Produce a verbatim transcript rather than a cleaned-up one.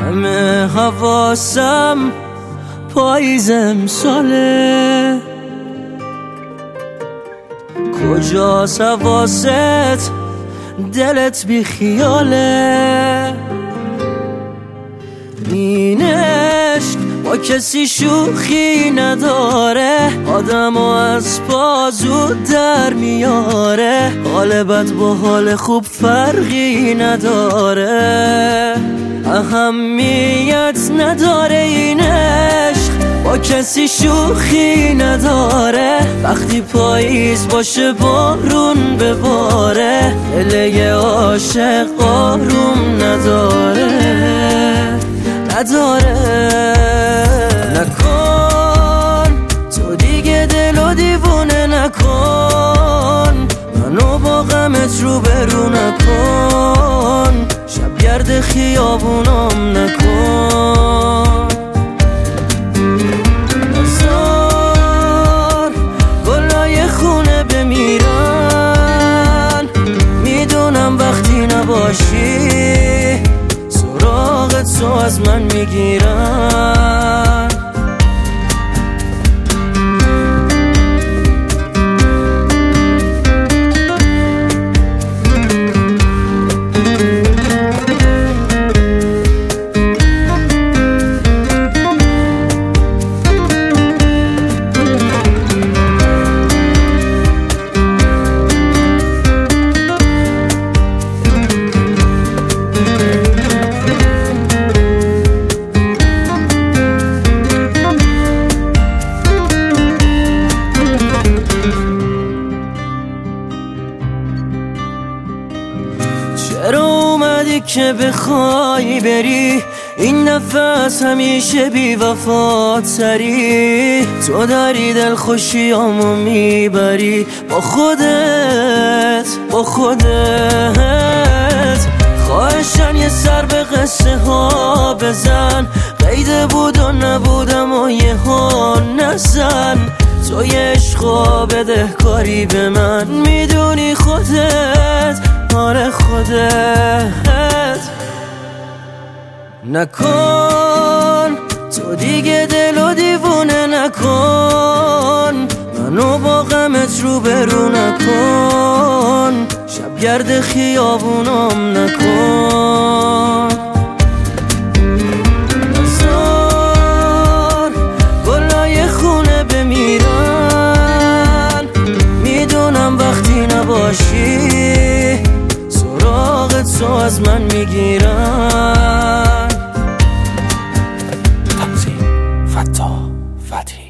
همه حواسم پاییز امساله، کجاست حواست دلت بی خیاله. این عشق با کسی شوخی نداره، آدمو از پا زود در میاره، حال بد با حال خوب فرقی نداره، اهمیت نداره. این عشق با کسی شوخی نداره، وقتی پاییز باشه بارون بباره، دل عاشق آروم نداره نداره. نکن تو دیگه دلو دیوونه نکن، منو با غمت رو برو نکن، شب گرد خیابونام نکن. نزار گلای خونه بمیرن، میدونم وقتی نباشی سراغت تو از من میگیرن. چرا اومدی که بخوای بری، این نفس همیشه بی وفاتری، تو داری دل خوشیامو میبری با خودت با خودت. خواهشن یه سر به قصه ها بزن، قیده بود و نبودم و یه ها نزن، تو یه عشقا بده کاری به من، میدونی خودت آره خودت. نکن تو دیگه دلو دیوونه نکن، منو با غمت رو برو نکن، شب گرد خیابونام نکن. نزار گلای خونه بمیرن، میدونم وقتی نباشی سراغت تو از من میگیرن. تمثیل فتا فتی.